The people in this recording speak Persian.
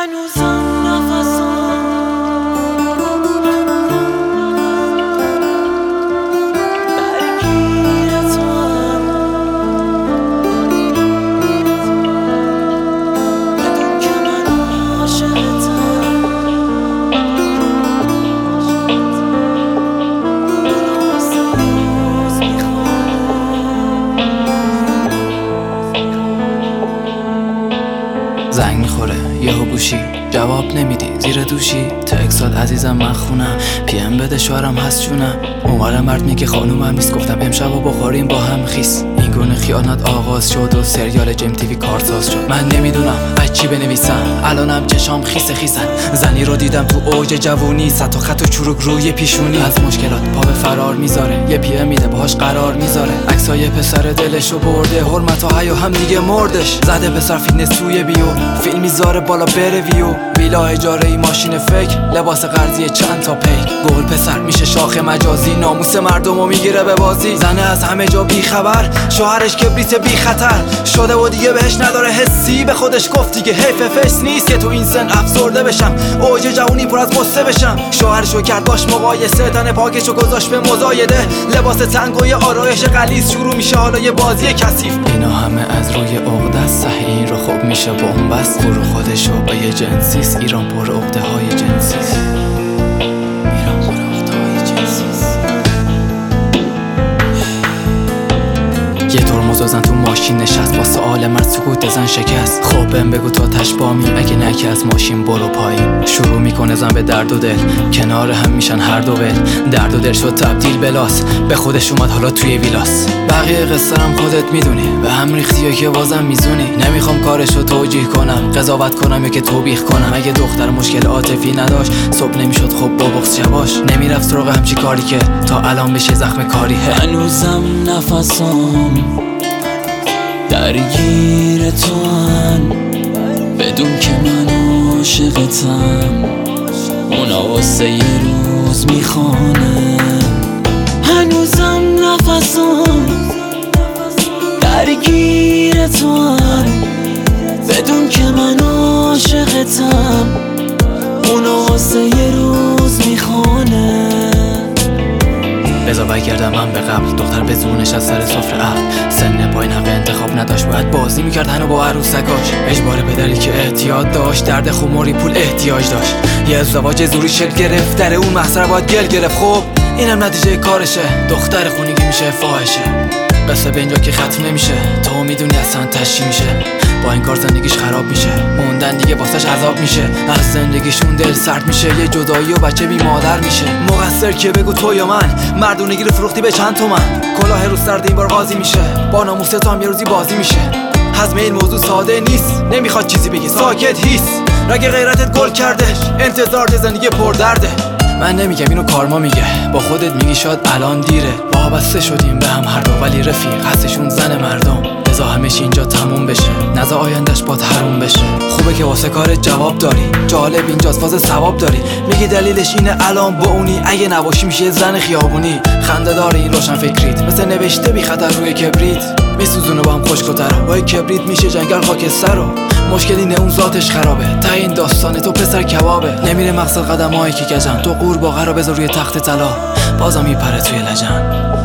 هنوزم نفسم درگیر توام، بدون که من عاشقتم. زنگ میخوره یهو گوشی جواب نمیدی زیر دوشی تکسات عزیزم من خونم پی ام بده شوهرم هست جونم. اونورم مرد میگه خانومم نیست گفتم امشب و بخوریم با هم خیس. این گونه خیانت آغاز شد و سریال جیم تیوی کارساز شد. من نمیدونم از چی بنویسم الانم چشام خیسن. زنی رو دیدم تو اوج جوونی صد تا خط و چروک روی پیشونی. از مشکلات پا به فرار میذاره یه پی ام میده باهاش قرار میذاره. عکسای پسر دلشو برده حرمت و حیا هم دیگه مردش. زده پسر فیتنس توی بیو فیلم میذاره بالا بره ویو. ویلا اجاره ای ماشین فکر لباس قرضی چند تا پیک. گل پسر میشه شاخ مجازی ناموس مردمو میگیره به بازی. زنه از همه جا بی خبر شوهرش کبریت بی خطر شده و دیگه بهش نداره حسی. به خودش گفت دیگه حیف فیس نیست که تو این سن افسرده بشم اوج جوونی پر از قصه بشم. شوهرشو کرد باش مقایسه تن پاکشو گذاشت به مزایده. لباس تنگ و یه آرایش غلیظ شروع میشه حالا یه بازی کثیف. اینا همه از روی عقده است صحیح رو خوب میشه بنبست. فرو خودشو به یه جنسیست ایران پر عقده های جنسیست. یه ترمز زن تو ماشین نشست با سؤال مرد سکوت زن شکست. خب بهم بگو تا تش بامی اگه نکی از ماشین برو پایین. شروع میکنه زن به درد و دل کنار هم میشن هر دو ول. درد و دل شد تبدیل بلاس به خودش اومد حالا توی ویلاس. بقیه قصه هم خودت میدونی به هم ریختی یا که بازم میزونی. نمیخوام کارشو توجیه کنم قضاوت کنم یا که توبیخ کنم. اگه دختر مشکل عاطفی نداشت صبح نمیشد خب با بغض شباش. نمیرفت سراغ همچی کاری که تا الان بشه زخم کاری. هنوزم نفسم درگیر توام، بدون که من عاشقتم. اونا واسه یه روز میخوانه. هنوزم نفسم درگیر توام، بدون که من عاشقتم. اونا واسه یه روز میخوانه. بذار برگردم من به قبل دختر به زونش از سر سفره عقل. سن پایین حق انتخاب نداشت باید بازی میکرد هنو با عروسکاش. اجباره به دلیل که احتیاط داشت درد خماری پول احتیاج داشت. یه ازدواج زوری شکل گرفت در اون محصر باید گل گرفت. خب اینم نتیجه کارشه دختر خونگی میشه فاحشه. قصه به اینجا که ختم نمیشه تو میدونی اصلا تشی میشه. با این کار زندگیش خراب میشه موندن دیگه واسش عذاب میشه. از زندگیشون دل سرد میشه یه جدایی و بچه بی مادر میشه. مقصر که بگو تو یا من مردونگی رو فروختی به چند تومن. کلاه رو سرد این بار قاضی میشه با ناموس تو هم یه روزی بازی میشه. حزم این موضوع ساده نیست نمیخواد چیزی بگی ساکت هیس. رگ غیرتت گل کردش انتظار زندگی پر درده. من نمیگم اینو کارما میگه با خودت میگی شاید الان دیره. وابسته شدیم به هم هر دو ولی رفیق هستشون زن مردم. بذار همش اینجا تموم بشه نذار آیندهش با حروم بشه. خوبه که واسه کارت جواب داری جالب اینجاست فاز ثواب داری. میگی دلیلش اینه الان با اونی اگه نباشی میشه زن خیابونی. خنده داره این روشن فکریت مثل نوشته بی خطر روی کبریت. میسوزونه با هم خشک و ترا با کبریت میشه جنگل خاکستر رو. مشکلی نه اون ذاتش خرابه تا این داستان تو پسر کبابه. نمیره مقصد قدمایی که گجن تو قورباغه رو بذار روی تخت طلا بازم میپره توی لجن.